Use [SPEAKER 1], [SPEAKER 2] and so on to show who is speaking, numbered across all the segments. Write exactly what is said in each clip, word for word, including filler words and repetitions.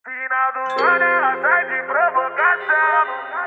[SPEAKER 1] Final do ano ela sai de provocação.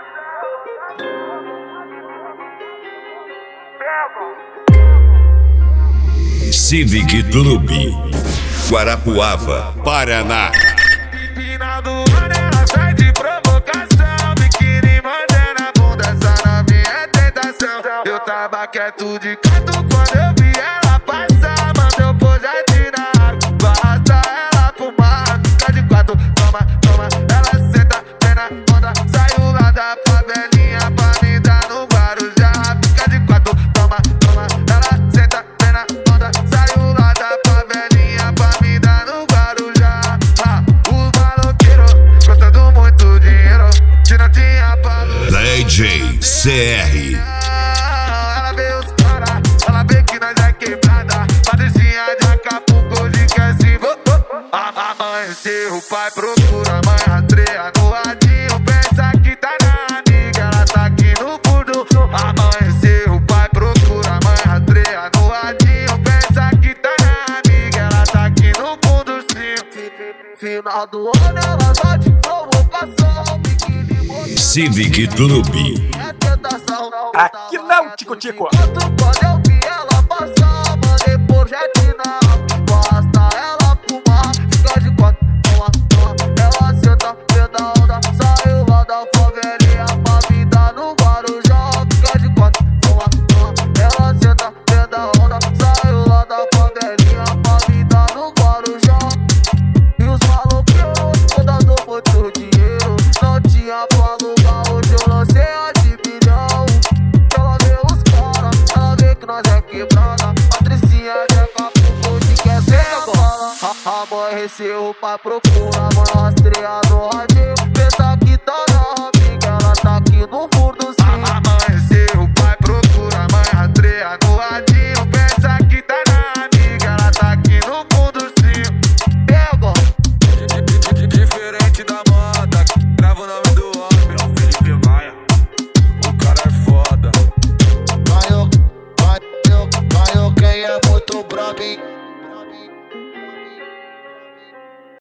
[SPEAKER 1] Pega.
[SPEAKER 2] Civic Club, Guarapuava, Paraná.
[SPEAKER 1] Final do ano ela sai de provocação. Biquíni mantendo a bunda, essa novinha é tentação. Eu tava quieto de canto quando eu vi ela passar. Mandou pojete na água, basta ela fumar. Fica de quatro, toma, toma. Ela senta, vem na onda. Saiu lá da favelinha pra me dar no Guarujá. Fica de quatro, toma, toma. Ela senta, vem na onda. Saiu lá da favelinha pra me dar no Guarujá. Ah, os maloqueiros contando muito dinheiro. Se não tinha palo
[SPEAKER 2] D J C R.
[SPEAKER 1] ela vê os cara, ela vê que nós é quebrada. Patricinha de Acapulco, hoje quer se vo- Amanheceu, o pai procura, a mãe rastreia no radinho. Pensa que tá na amiga, ela tá aqui no fundo. Amanheceu, o pai procura, a mãe rastreia no radinho. Pensa que tá na amiga, ela tá aqui no fundo, sim. Final do ano ela só de provocação. Biquíni botando
[SPEAKER 2] Civic Club.
[SPEAKER 1] é tentação.
[SPEAKER 3] Aqui não, tico-tico.
[SPEAKER 1] Quando eu vi ela passar, mandei pojete na água. Basta ela fumar, fica de quatro, toma, toma. Ela senta, vem da onda. Saiu lá da favelinha pra me dar no Guarujá. Fica de quatro, toma, toma. Ela senta, vem da onda. Saiu lá da favelinha pra me dar no Guarujá. E os maloqueiros contando muito dinheiro. Não tinha pra alugar, hoje eu lancei a de bilhão. Ela vê os cara, ela vê que nós é quebrada. Patricinha de Acapulco, hoje quer ser a bala. Amanheceu, o pai procura,